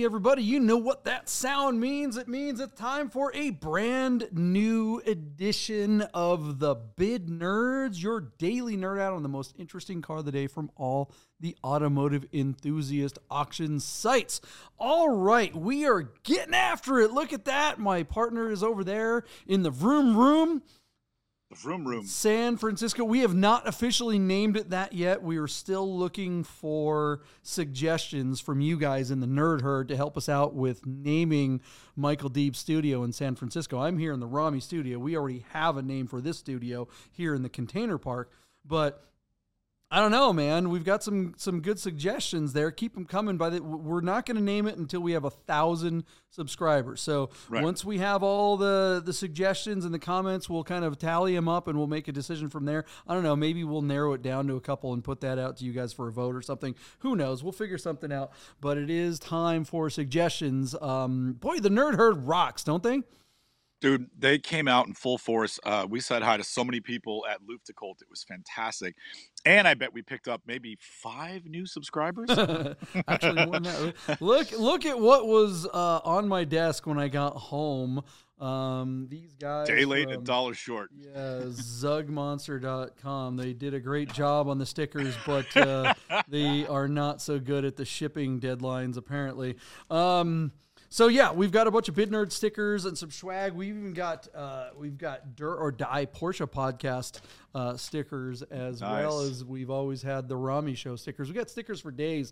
everybody. You know what that sound means. It means it's time for a brand new edition of the Bid Nerds, your daily nerd out on the most interesting car of the day from all the automotive enthusiast auction sites. All right, we are getting after it. Look at that. My partner is over there in the vroom room. Vroom room. San Francisco. We have not officially named it that yet. We are still looking for suggestions from you guys in the Nerd Herd to help us out with naming Michael Deeb's studio in San Francisco. I'm here in the Rami studio. We already have a name for this studio here in the Container Park, but I don't know, man. We've got some good suggestions there. Keep them coming. We're not going to name it until we have 1,000 subscribers. So Once we have all the suggestions and the comments, we'll kind of tally them up and we'll make a decision from there. I don't know. Maybe we'll narrow it down to a couple and put that out to you guys for a vote or something. Who knows? We'll figure something out. But it is time for suggestions. Boy, the Nerd Herd rocks, don't they? Dude, they came out in full force. We said hi to so many people at Luftgekult. It was fantastic. And I bet we picked up maybe 5 new subscribers. Actually, more than that. Look at what was on my desk when I got home. These guys. Day late and $1 short. Yeah, Zugmonster.com. They did a great job on the stickers, but they are not so good at the shipping deadlines, apparently. So yeah, we've got a bunch of Bid Nerd stickers and some swag. We've even got Dirt or Die Porsche podcast stickers as well as we've always had the Rami Show stickers. We got stickers for days,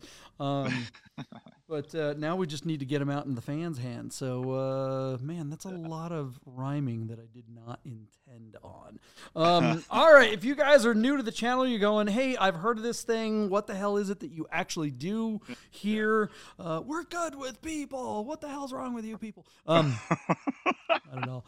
but now we just need to get them out in the fans' hands. So man, that's a lot of rhyming that I did not intend on. All right, if you guys are new to the channel, you're going, hey, I've heard of this thing. What the hell is it that you actually do here? We're good with people. What the hell's wrong with you people? I don't know.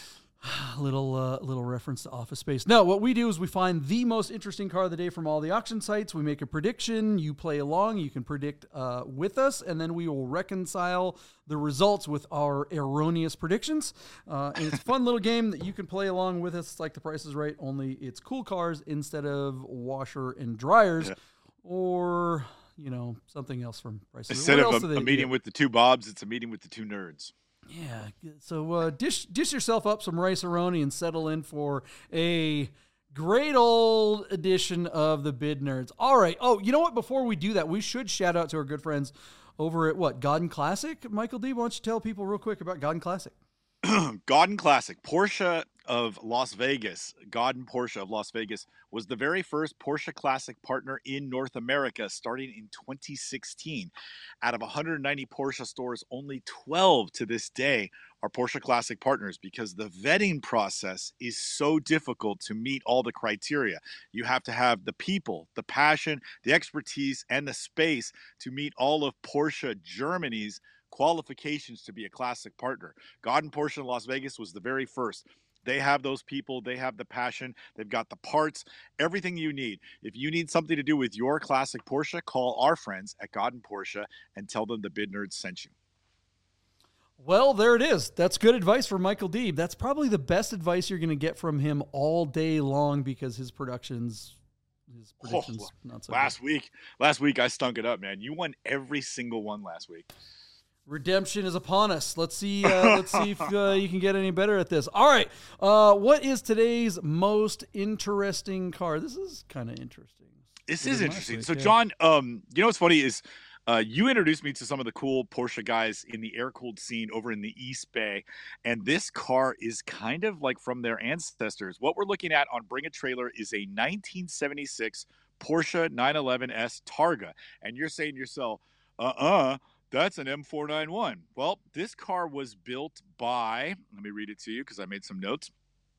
Little reference to Office Space. No, what we do is we find the most interesting car of the day from all the auction sites. We make a prediction. You play along. You can predict with us, and then we will reconcile the results with our erroneous predictions. And it's a fun little game that you can play along with us. It's like The Price is Right, only it's cool cars instead of washer and dryers, or something else from Price is Right. Instead of a meeting with the 2 Bobs, it's a meeting with the 2 nerds. Yeah, so dish yourself up some rice-a-roni and settle in for a great old edition of the Bid Nerds. All right. Oh, you know what? Before we do that, we should shout out to our good friends over at Godden Classic. Michael D., why don't you tell people real quick about Godden Classic? Godden Classic. Porsche of Las Vegas, Godden Porsche of Las Vegas, was the very first Porsche Classic partner in North America starting in 2016. Out of 190 Porsche stores, only 12 to this day are Porsche Classic partners because the vetting process is so difficult to meet all the criteria. You have to have the people, the passion, the expertise, and the space to meet all of Porsche Germany's qualifications to be a Classic partner. Godden Porsche in Las Vegas was the very first. They have those people. They have the passion. They've got the parts, everything you need. If you need something to do with your Classic Porsche, call our friends at Godden Porsche and tell them the Bid Nerds sent you. Well, there it is. That's good advice for Michael Deeb. That's probably the best advice you're going to get from him all day long because his predictions not so last week I stunk it up, man. You won every single one last week. Redemption is upon us. Let's see if you can get any better at this. All right. What is today's most interesting car? This is kind of interesting. This is interesting. So, John, you know what's funny is you introduced me to some of the cool Porsche guys in the air-cooled scene over in the East Bay, and this car is kind of like from their ancestors. What we're looking at on Bring a Trailer is a 1976 Porsche 911S Targa, and you're saying to yourself, that's an M491. Well, this car was built by, let me read it to you because I made some notes.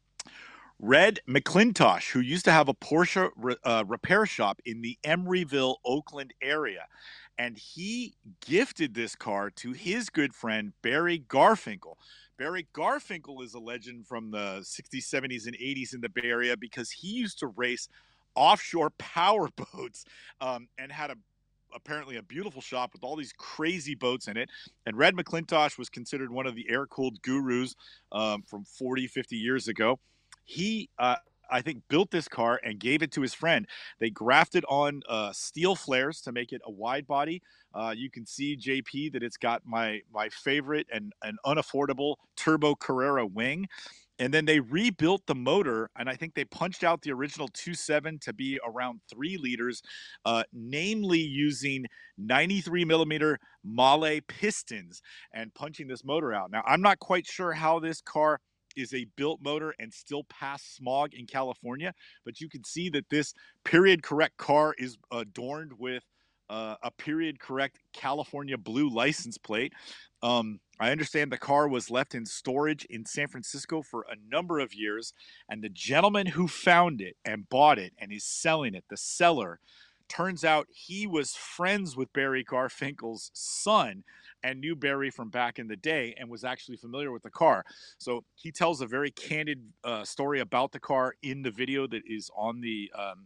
Red McClintosh, who used to have a Porsche repair shop in the Emeryville, Oakland area. And he gifted this car to his good friend, Barry Garfinkel. Barry Garfinkel is a legend from the 60s, 70s, and 80s in the Bay Area because he used to race offshore power boats and had apparently a beautiful shop with all these crazy boats in it. And Red McClintosh was considered one of the air-cooled gurus from 40, 50 years ago. He I think, built this car and gave it to his friend. They grafted on steel flares to make it a wide body. You can see, JP, that it's got my favorite and an unaffordable Turbo Carrera wing. And then they rebuilt the motor, and I think they punched out the original 2.7 to be around 3 liters, namely using 93 millimeter Mahle pistons and punching this motor out. Now, I'm not quite sure how this car is a built motor and still pass smog in California, but you can see that this period correct car is adorned with a period correct California blue license plate. I understand the car was left in storage in San Francisco for a number of years, and the gentleman who found it and bought it and is selling it, the seller, turns out he was friends with Barry Garfinkel's son and knew Barry from back in the day and was actually familiar with the car. So he tells a very candid story about the car in the video that is on the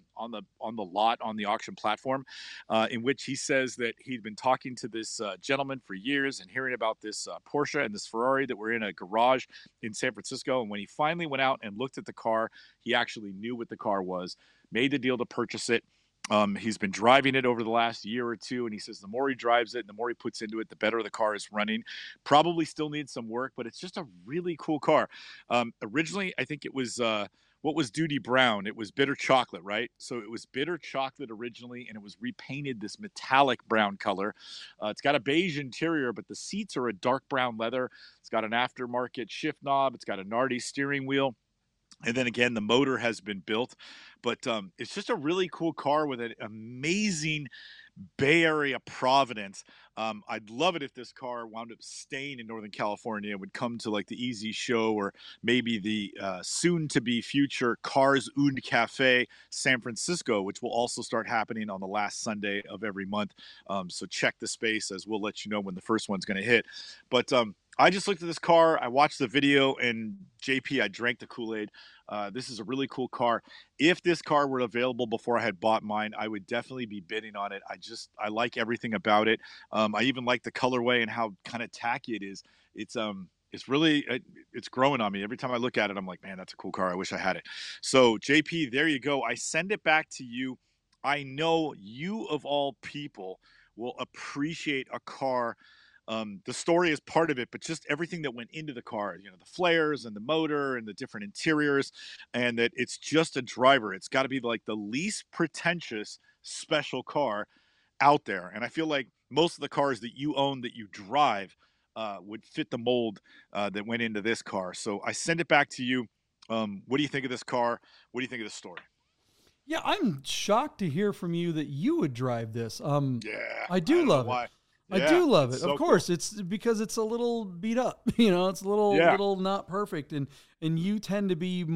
lot on the auction platform, in which he says that he'd been talking to this gentleman for years and hearing about this Porsche and this Ferrari that were in a garage in San Francisco. And when he finally went out and looked at the car, he actually knew what the car was, made the deal to purchase it. He's been driving it over the last year or two, and he says the more he drives it and the more he puts into it, the better the car is running. Probably still needs some work, but it's just a really cool car. Originally, I think it was what was Duty Brown? It was bitter chocolate, right? So it was bitter chocolate originally, and it was repainted this metallic brown color. It's got a beige interior, but the seats are a dark brown leather. It's got an aftermarket shift knob. It's got a Nardi steering wheel. And then again, the motor has been built, but it's just a really cool car with an amazing Bay Area provenance. I'd love it if this car wound up staying in Northern California and would come to like the Easy Show or maybe the soon-to-be future Cars und Cafe San Francisco, which will also start happening on the last Sunday of every month. So check the space, as we'll let you know when the first one's going to hit. But I just looked at this car, I watched the video, and JP, I drank the Kool-Aid. This is a really cool car. If this car were available before I had bought mine, I would definitely be bidding on it. I like everything about it. I even like the colorway and how kind of tacky it is. It's really, it's growing on me. Every time I look at it, I'm like, man, that's a cool car. I wish I had it. So JP, there you go. I send it back to you. I know you of all people will appreciate a car. The story is part of it, but just everything that went into the car, you know, the flares and the motor and the different interiors, and that it's just a driver. It's got to be like the least pretentious special car out there. And I feel like most of the cars that you own, that you drive, would fit the mold that went into this car. So I send it back to you. What do you think of this car? What do you think of this story? Yeah, I'm shocked to hear from you that you would drive this. Yeah, I do love it. I do love it. So of course, cool. It's because it's a little beat up. You know, it's a little not perfect, and you tend to be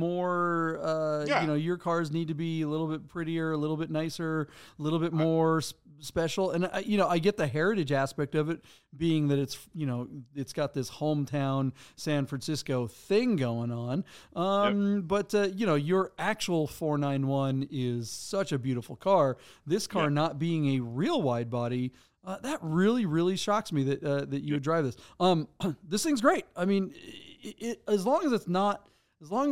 more. You know, your cars need to be a little bit prettier, a little bit nicer, a little bit more special. And you know, I get the heritage aspect of it, being that it's, you know, it's got this hometown San Francisco thing going on. But you know, your actual 491 is such a beautiful car. This car not being a real wide body. That really, really shocks me that you would drive this. This thing's great. I mean, as long as it's not, as long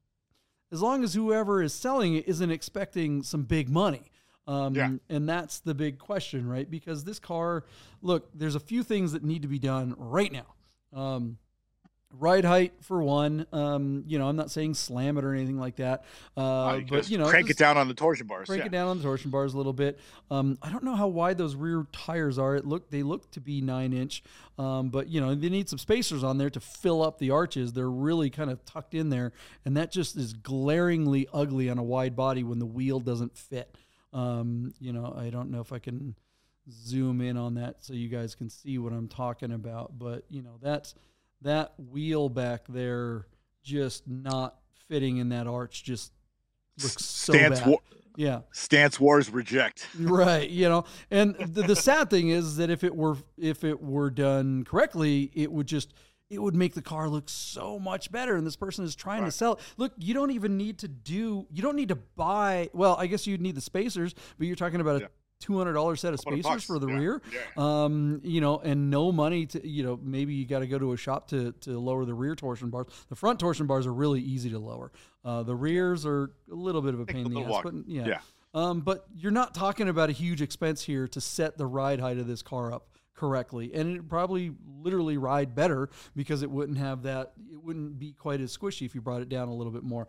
as whoever is selling it isn't expecting some big money. And that's the big question, right? Because this car, look, there's a few things that need to be done right now. Ride height for one. You know, I'm not saying slam it or anything like that. But you know, crank it down on the torsion bars. Crank it down on the torsion bars a little bit. I don't know how wide those rear tires are. They look to be 9-inch. But you know, they need some spacers on there to fill up the arches. They're really kind of tucked in there, and that just is glaringly ugly on a wide body when the wheel doesn't fit. You know, I don't know if I can zoom in on that so you guys can see what I'm talking about, but you know, that wheel back there just not fitting in that arch just looks so bad. Stance wars reject. Right. You know, and the sad thing is that if it were done correctly, it would make the car look so much better. And this person is trying to sell it. Look, you don't need to buy, well, I guess you'd need the spacers, but you're talking about $200 set of spacers for the rear, you know, and no money to, you know, maybe you got to go to a shop to lower the rear torsion bars. The front torsion bars are really easy to lower. The rears are a little bit of a pain in the ass, but yeah. But you're not talking about a huge expense here to set the ride height of this car up correctly, and it probably literally ride better because it wouldn't have that. It wouldn't be quite as squishy if you brought it down a little bit more.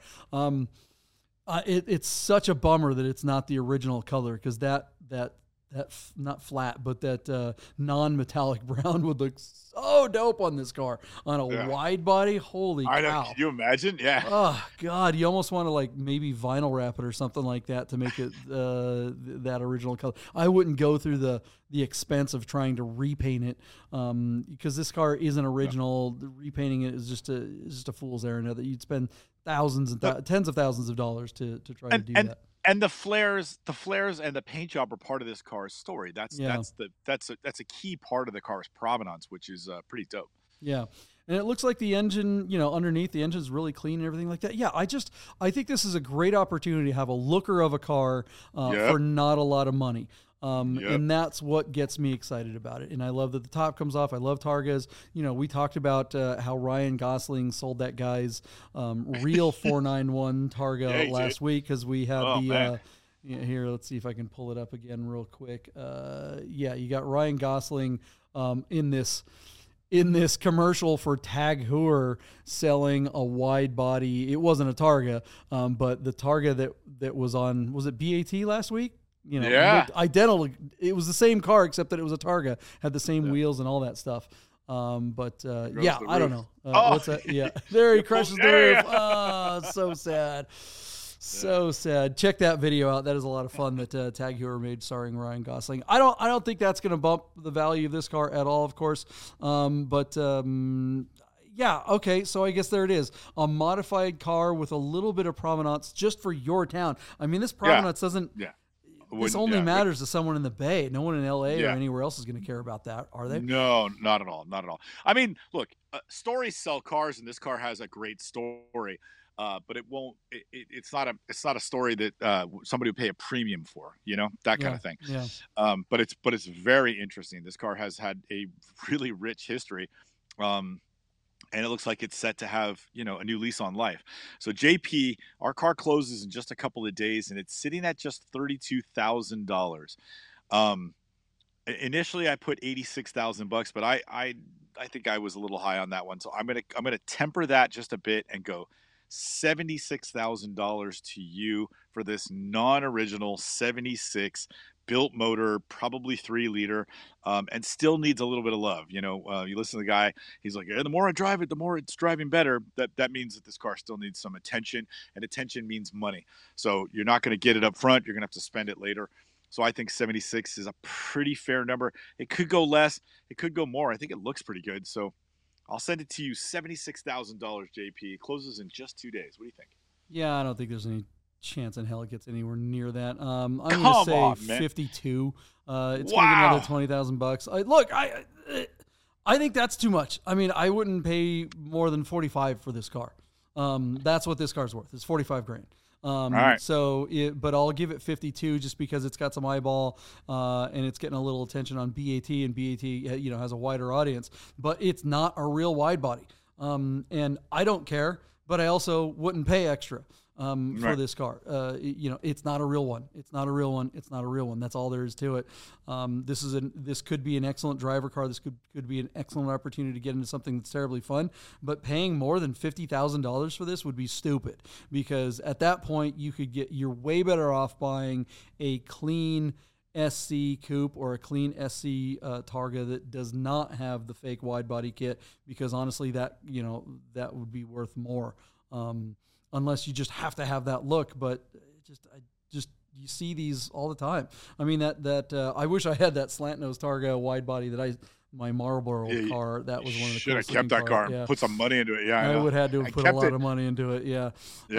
It's such a bummer that it's not the original color, because that not flat, but that non-metallic brown would look so dope on this car on a wide body. Holy cow. Know. Can you imagine? Yeah. Oh God. You almost want to like maybe vinyl wrap it or something like that to make it that original color. I wouldn't go through the expense of trying to repaint it because this car isn't original. Repainting it is just a fool's errand that you'd spend thousands and tens of thousands of dollars to try to do that. And the flares and the paint job are part of this car's story. That's a key part of the car's provenance, which is pretty dope. Yeah. And it looks like the engine, you know, underneath the engine's really clean and everything like that. Yeah, I think this is a great opportunity to have a looker of a car for not a lot of money. And that's what gets me excited about it. And I love that the top comes off. I love Targas. You know, we talked about how Ryan Gosling sold that guy's real 491 Targa last week, because we had here, let's see if I can pull it up again real quick. You got Ryan Gosling in this commercial for Tag Heuer selling a wide body. It wasn't a Targa, but the Targa that was on, was it BAT last week? You know, it looked identical. It was the same car except that it was a Targa, had the same wheels and all that stuff. I don't know. What's that? Yeah, there he crushes the roof. Oh, so sad. So sad. Check that video out. That is a lot of fun that Tag Heuer made starring Ryan Gosling. I don't think that's going to bump the value of this car at all, of course. Yeah, okay, so I guess there it is. A modified car with a little bit of provenance just for your town. I mean, this provenance doesn't... Yeah. This only matters to someone in the Bay. No one in LA or anywhere else is going to care about that, are they? No, not at all. Not at all. I mean, look, stories sell cars, and this car has a great story, but it won't. It's not a story that somebody would pay a premium for. You know, that kind of thing. Yeah. But it's very interesting. This car has had a really rich history. And it looks like it's set to have, you know, a new lease on life. So JP, our car closes in just a couple of days, and it's sitting at just $32,000. Initially I put $86,000, but I think I was a little high on that one. So I'm gonna temper that just a bit and go $76,000 to you for this non-original 76 built motor, probably 3-liter, and still needs a little bit of love. You know, you listen to the guy, he's like, the more I drive it, the more it's driving better. That means that this car still needs some attention, and attention means money. So you're not going to get it up front. You're going to have to spend it later. So I think 76 is a pretty fair number. It could go less. It could go more. I think it looks pretty good. So I'll send it to you, $76,000, JP. It closes in just 2 days. What do you think? Yeah, I don't think there's any chance in hell it gets anywhere near that. I'm going to say 52. It's going to get another $20,000. I think that's too much. I mean, I wouldn't pay more than 45 for this car. That's what this car's worth. It's 45 grand. All right. But I'll give it 52 just because it's got some eyeball and it's getting a little attention on BAT, and BAT, you know, has a wider audience, but it's not a real wide body. And I don't care, but I also wouldn't pay extra. For this car. You know, it's not a real one. It's not a real one. It's not a real one. That's all there is to it. This could be an excellent driver car. This could be an excellent opportunity to get into something that's terribly fun, but paying more than $50,000 for this would be stupid, because at that point you're way better off buying a clean SC coupe or a clean SC Targa that does not have the fake wide body kit, because honestly that would be worth more. Unless you just have to have that look, but you see these all the time. I mean, that I wish I had that slant nose Targa wide body that my Marlboro car. That was one of the should have kept that car and put some money into it. Yeah, I would have had to put a lot of money into it. Yeah.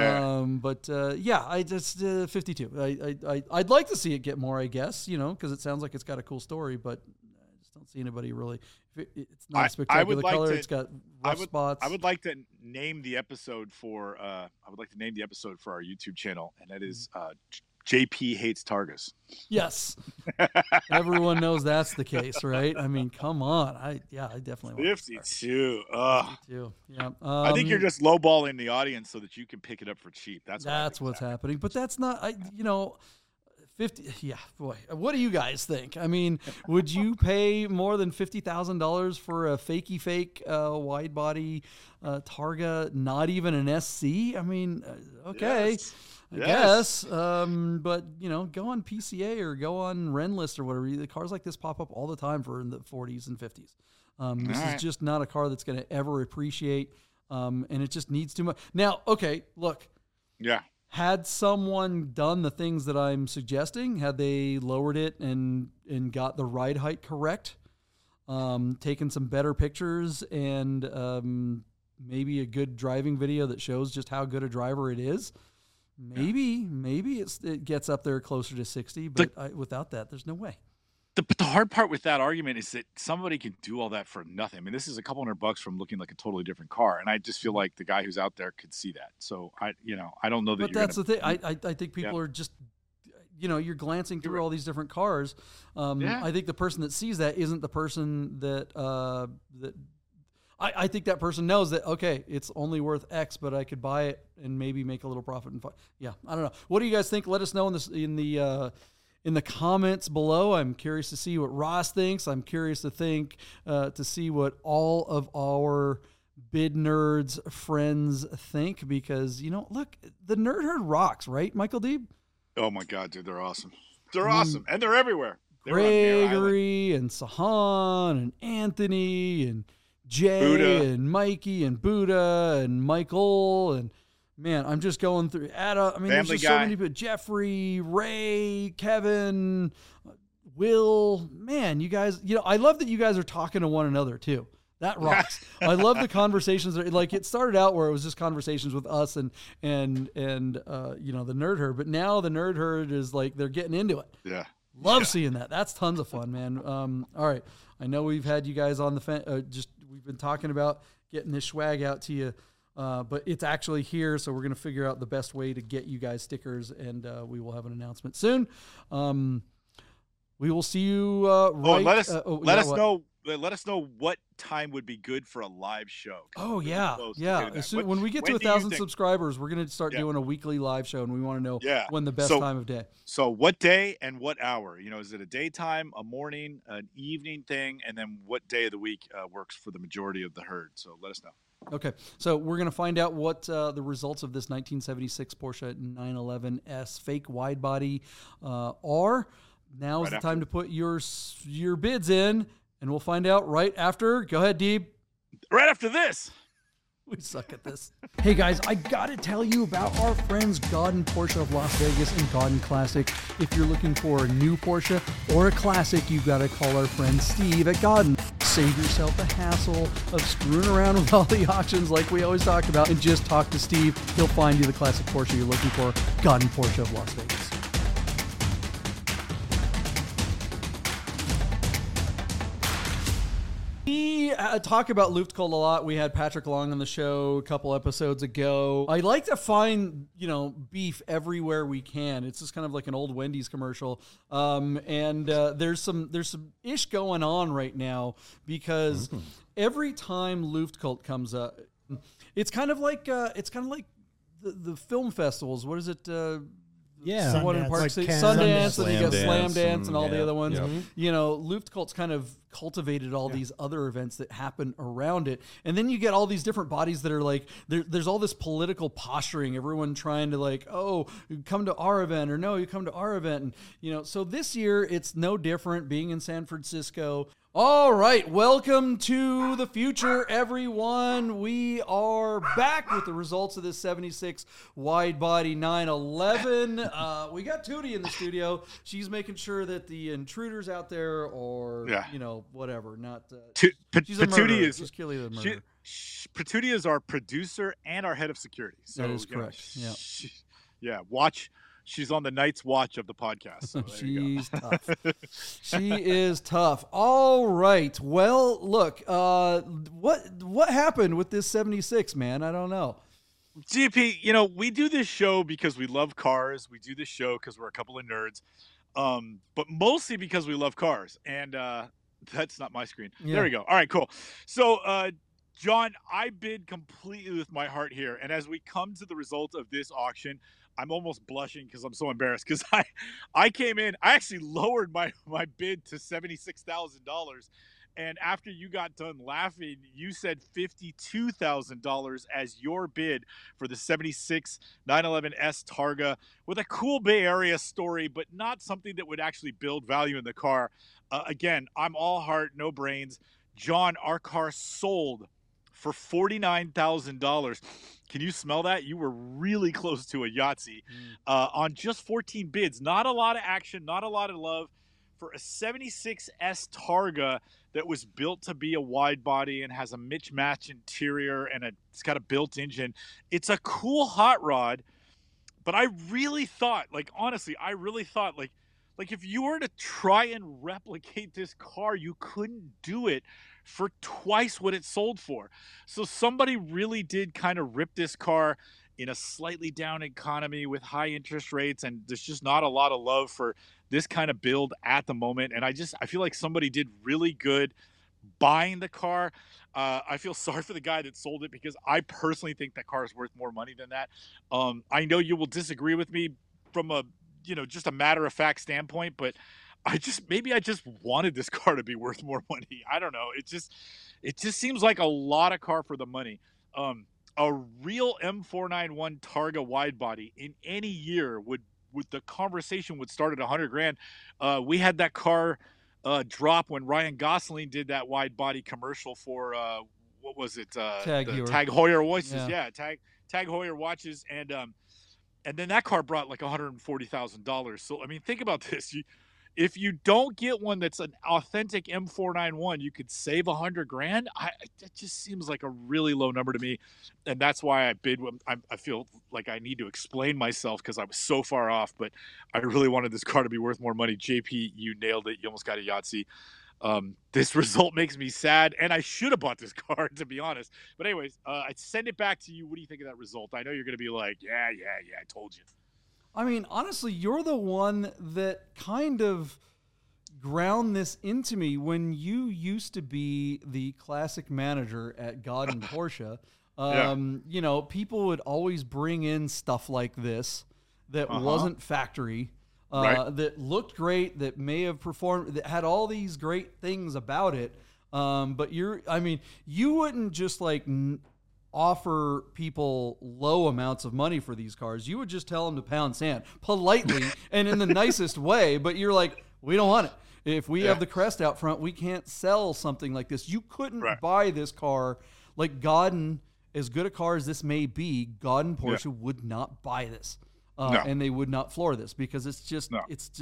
I just 52. I'd like to see it get more, I guess, you know, because it sounds like it's got a cool story, but I just don't see anybody really. It's not a spectacular color. It's got rough spots. I would like to name the episode for our YouTube channel, and that is JP hates Targas. Yes. Everyone knows that's the case, right? I mean, come on. I definitely want 52. 52. Yeah. I think you're just lowballing the audience so that you can pick it up for cheap. That's what's happening. But that's not, 50. Yeah, boy. What do you guys think? I mean, would you pay more than $50,000 for a fakey fake wide body Targa, not even an SC? I mean, okay. Yes. I guess, but go on PCA or go on Renlist or whatever. The cars like this pop up all the time for in the 40s and 50s. This is just not a car that's going to ever appreciate, and it just needs too much. Now, okay, look. Yeah. Had someone done the things that I'm suggesting, had they lowered it and got the ride height correct, taken some better pictures and maybe a good driving video that shows just how good a driver it is, maybe it gets up there closer to 60, but without that, there's no way. The hard part with that argument is that somebody can do all that for nothing. I mean, this is a couple $100 from looking like a totally different car, and I just feel like the guy who's out there could see that. So I don't know that. But that's the thing. I think people are just, you're glancing through all these different cars. I think the person that sees that isn't the person that I think that person knows that, okay, it's only worth X, but I could buy it and maybe make a little profit. I don't know. What do you guys think? Let us know in the comments below. I'm curious to see what Ross thinks. I'm curious to see what all of our Bid Nerds friends think, because, look, the Nerd Herd rocks, right, Michael Deeb? Oh my God, dude, they're awesome. They're awesome, and they're everywhere. Gregory and Sahan and Anthony and Jay Buddha. And Mikey and Buddha and Michael and, man, I'm just going through. There's just so many people. Jeffrey, Ray, Kevin, Will. Man, you guys. I love that you guys are talking to one another too. That rocks. I love the conversations. Like, it started out where it was just conversations with us and the Nerd Herd, but now the Nerd Herd is like they're getting into it. Yeah. Love seeing that. That's tons of fun, man. All right. I know we've had you guys on the fence. We've been talking about getting this swag out to you. But it's actually here, so we're going to figure out the best way to get you guys stickers, and we will have an announcement soon. We will see you right. Let us know what time would be good for a live show. Oh, yeah. When we get to 1,000 subscribers, we're going to start doing a weekly live show, and we want to know when the best time of day. So what day and what hour? Is it a daytime, a morning, an evening thing, and then what day of the week works for the majority of the herd? So let us know. Okay, so we're going to find out what the results of this 1976 Porsche 911S fake wide body are. Now is the time to put your bids in, and we'll find out right after. Go ahead, Deeb. Right after this. We suck at this. Hey guys, I gotta tell you about our friends Godin Porsche of Las Vegas and Godin Classic. If you're looking for a new Porsche or a classic, you've got to call our friend Steve at Godin. Save yourself the hassle of screwing around with all the auctions like we always talk about, and just talk to Steve. He'll find you the classic Porsche you're looking for. Godin Porsche of Las Vegas. We talk about Luftkult a lot. We had Patrick Long on the show a couple episodes ago. I like to find, beef everywhere we can. It's just kind of like an old Wendy's commercial. There's some ish going on right now because every time Luftkult comes up, it's kind of like the film festivals. What is it? Someone in Park City, Sundance, and you got Slam Dance and all the other ones. Yep. Luftkult's kind of cultivated all these other events that happen around it. And then you get all these different bodies that are like, there's all this political posturing, everyone trying to like, oh, you come to our event, or no, you come to our event. And, so this year it's no different being in San Francisco. All right, welcome to the future, everyone. We are back with the results of this 76 wide-body 911. We got Tootie in the studio. She's making sure that the intruders out there, or whatever, not. She's a murderer. She's clearly the murderer. Patootie is our producer and our head of security. So, that is correct. Watch. She's on the Night's Watch of the podcast. So she's tough. She is tough. All right. Well, look, what happened with this 76, man? I don't know. GP, we do this show because we love cars. We do this show because we're a couple of nerds, but mostly because we love cars. And that's not my screen. Yeah. There we go. All right, cool. So, John, I bid completely with my heart here. And as we come to the result of this auction, I'm almost blushing because I'm so embarrassed because I came in, I actually lowered my bid to $76,000. And after you got done laughing, you said $52,000 as your bid for the 76 911S Targa with a cool Bay Area story, but not something that would actually build value in the car. Again, I'm all heart, no brains. John, our car sold for $49,000. Can you smell that? You were really close to a Yahtzee on just 14 bids. Not a lot of action, not a lot of love for a 76S Targa that was built to be a wide body and has a mismatched interior and it's got a built engine. It's a cool hot rod, but I really thought, honestly, like if you were to try and replicate this car, you couldn't do it for twice what it sold for. So somebody really did kind of rip this car in a slightly down economy with high interest rates, and there's just not a lot of love for this kind of build at the moment. And I feel like somebody did really good buying the car. I feel sorry for the guy that sold it because I personally think that car is worth more money than that. I know you will disagree with me from a just a matter of fact standpoint, but I just wanted this car to be worth more money. I don't know. It just seems like a lot of car for the money. A real M491 Targa wide body in any year would the conversation would start at $100,000. We had that car drop when Ryan Gosling did that wide body commercial for what was it? Tag Heuer watches. Yeah, Tag Heuer watches, and then that car brought like $140,000. So I mean, think about this. If you don't get one that's an authentic M491, you could save $100,000. That just seems like a really low number to me, and that's why I bid. I feel like I need to explain myself because I was so far off, but I really wanted this car to be worth more money. JP, you nailed it. You almost got a Yahtzee. This result makes me sad, and I should have bought this car, to be honest. But anyways, I send it back to you. What do you think of that result? I know you're going to be like, yeah, I told you. I mean, honestly, you're the one that kind of ground this into me when you used to be the classic manager at Godin Porsche. People would always bring in stuff like this that wasn't factory, that looked great, that may have performed, that had all these great things about it. But you wouldn't just offer people low amounts of money for these cars. You would just tell them to pound sand politely and in the nicest way, but you're like, we don't want it. If we have the crest out front, we can't sell something like this. You couldn't buy this car. Like Godin, as good a car as this may be, Godin Porsche would not buy this. And they would not floor this because it's just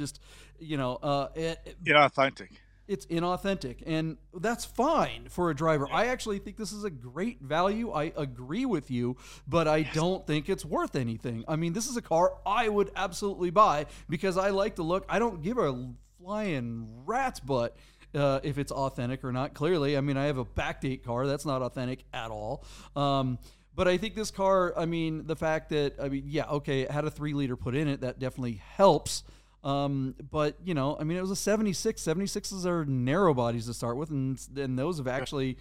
inauthentic. It's inauthentic, and that's fine for a driver. I actually think this is a great value. I agree with you, but I don't think it's worth anything. I mean, this is a car I would absolutely buy because I like the look. I don't give a flying rat's butt if it's authentic or not. Clearly, I mean, I have a backdate car. That's not authentic at all. But I think this car, the fact that, it had a 3-liter put in it, that definitely helps. But it was a 76. 76s are narrow bodies to start with, and those have actually,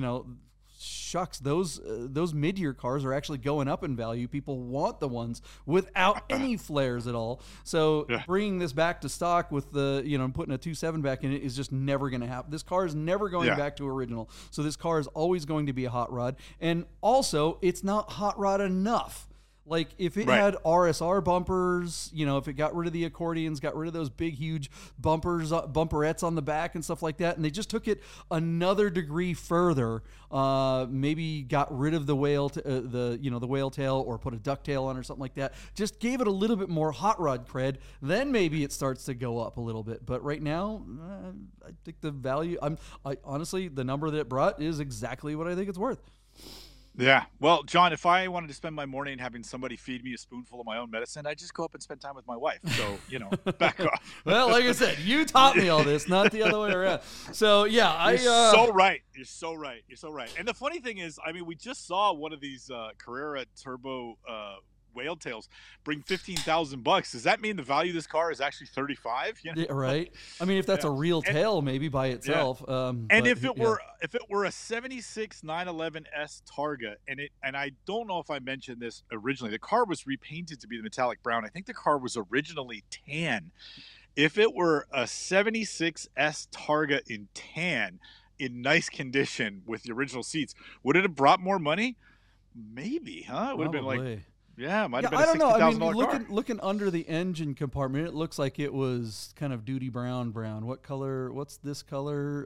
those mid-year cars are actually going up in value. People want the ones without any flares at all. So bringing this back to stock with the, putting a 2.7 back in it is just never going to happen. This car is never going back to original. So this car is always going to be a hot rod. And also, it's not hot rod enough. Like if it had RSR bumpers, if it got rid of the accordions, got rid of those big, huge bumperettes on the back and stuff like that, and they just took it another degree further, maybe got rid of the whale, the whale tail, or put a ducktail on or something like that, just gave it a little bit more hot rod cred, then maybe it starts to go up a little bit. But right now, I think the value, honestly, the number that it brought is exactly what I think it's worth. Yeah. Well, John, if I wanted to spend my morning having somebody feed me a spoonful of my own medicine, I'd just go up and spend time with my wife. So, back off. Well, like I said, you taught me all this, not the other way around. So, yeah, You're so right. You're so right. You're so right. And the funny thing is, I mean, we just saw one of these Carrera Turbo whale tails bring $15,000. Does that mean the value of this car is actually 35? Yeah, right. I mean, if that's a real tail, maybe by itself. Yeah. And if it were a 76 911S Targa, and I don't know if I mentioned this originally, the car was repainted to be the metallic brown. I think the car was originally tan. If it were a 76S Targa in tan, in nice condition with the original seats, would it have brought more money? Maybe, huh? It would have been like. Yeah, it might have been a $60,000 I mean, car. looking under the engine compartment, it looks like it was kind of duty brown. What color? What's this color?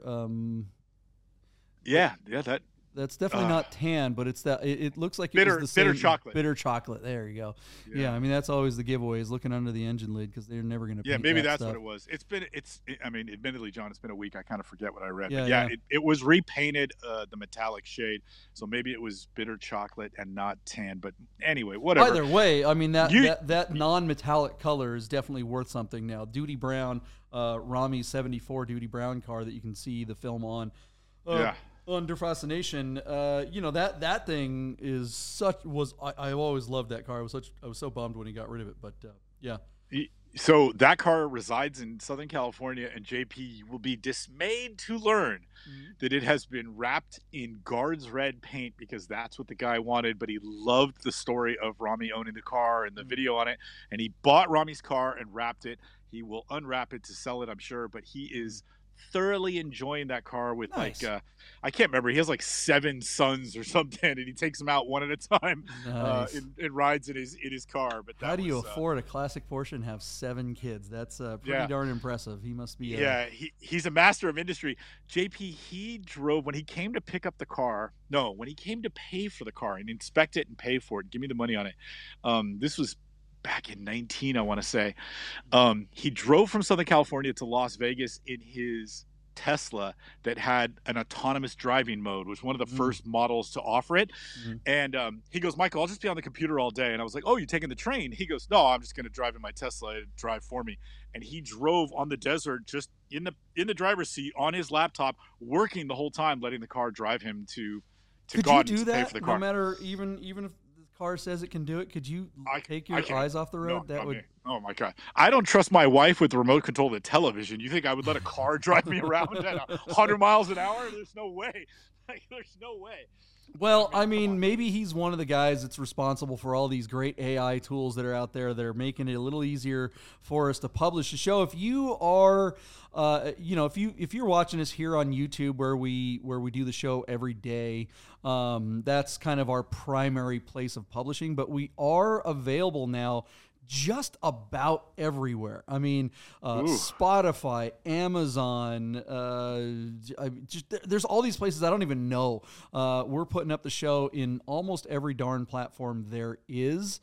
That's definitely not tan, but it's that. It looks like it was the same bitter chocolate. Bitter chocolate. There you go. Yeah, I mean that's always the giveaway is looking under the engine lid because they're never going to. Yeah, maybe that's what it was. I mean, admittedly, John, it's been a week. I kind of forget what I read. Yeah, but it was repainted the metallic shade, so maybe it was bitter chocolate and not tan. But anyway, whatever. Either way, I mean that non-metallic color is definitely worth something now. Duty brown, Rami 74 Duty brown car that you can see the film on. Under Fascination, that thing is I always loved that car. I was so bummed when he got rid of it, but yeah. So that car resides in Southern California, and JP will be dismayed to learn that it has been wrapped in Guards Red paint because that's what the guy wanted, but he loved the story of Rami owning the car and the video on it, and he bought Rami's car and wrapped it. He will unwrap it to sell it, I'm sure, but he is thoroughly enjoying that car with I can't remember, he has like 7 sons or something, and he takes them out one at a time. And rides in his car. But how do you afford a classic Porsche and have 7 kids? That's pretty darn impressive. He must be he's a master of industry. JP, he drove when he came to pick up the car, when he came to pay for the car and inspect it and pay for it, give me the money on it, this was back in 19, I want to say. He drove from Southern California to Las Vegas in his Tesla that had an autonomous driving mode, was one of the first models to offer it. And he goes, Michael, I'll just be on the computer all day. And I was like, oh, you taking the train? He goes, no, I'm just going to drive in my Tesla and drive for me. And he drove on the desert just in the driver's seat on his laptop, working the whole time, letting the car drive him to God to pay for the car. No matter even if car says it can do it, could you take your eyes off the road? Oh my God, I don't trust my wife with the remote control of the television. You think I would let a car drive me around at 100 miles an hour? There's no way. There's no way. Well, I mean, maybe he's one of the guys that's responsible for all these great AI tools that are out there that are making it a little easier for us to publish a show. If you are, if you're watching us here on YouTube, where we do the show every day, that's kind of our primary place of publishing. But we are available now just about everywhere. I mean, Spotify, Amazon, there's all these places I don't even know. We're putting up the show in almost every darn platform there is.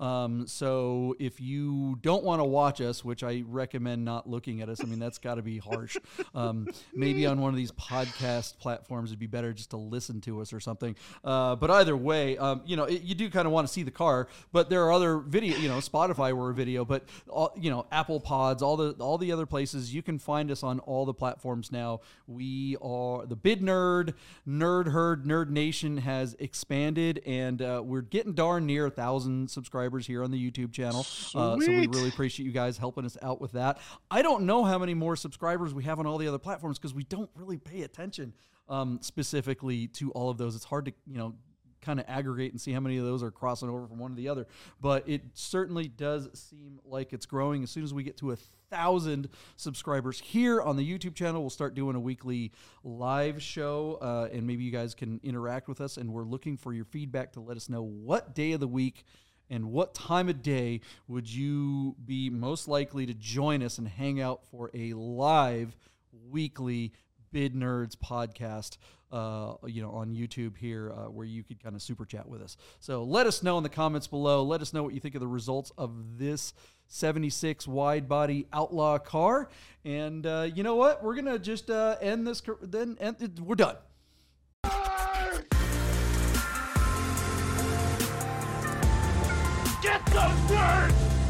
So if you don't want to watch us, which I recommend not looking at us, I mean, that's got to be harsh. Maybe on one of these podcast platforms, it'd be better just to listen to us or something. But either way, you do kind of want to see the car, but there are other video, Spotify were a video, but Apple Pods, all the other places, you can find us on all the platforms now. We are the Bid Nerd Herd, Nerd Nation has expanded, and we're getting darn near 1,000 subscribers here on the YouTube channel. So we really appreciate you guys helping us out with that. I don't know how many more subscribers we have on all the other platforms because we don't really pay attention specifically to all of those. It's hard to, kind of aggregate and see how many of those are crossing over from one to the other, but it certainly does seem like it's growing. As soon as we get to 1,000 subscribers here on the YouTube channel, we'll start doing a weekly live show, and maybe you guys can interact with us, and we're looking for your feedback to let us know what day of the week and what time of day would you be most likely to join us and hang out for a live weekly Bid Nerds podcast, on YouTube here, where you could kind of super chat with us. So let us know in the comments below. Let us know what you think of the results of this 76 wide body Outlaw car. And you know what? We're going to just end this. We're done. Get those words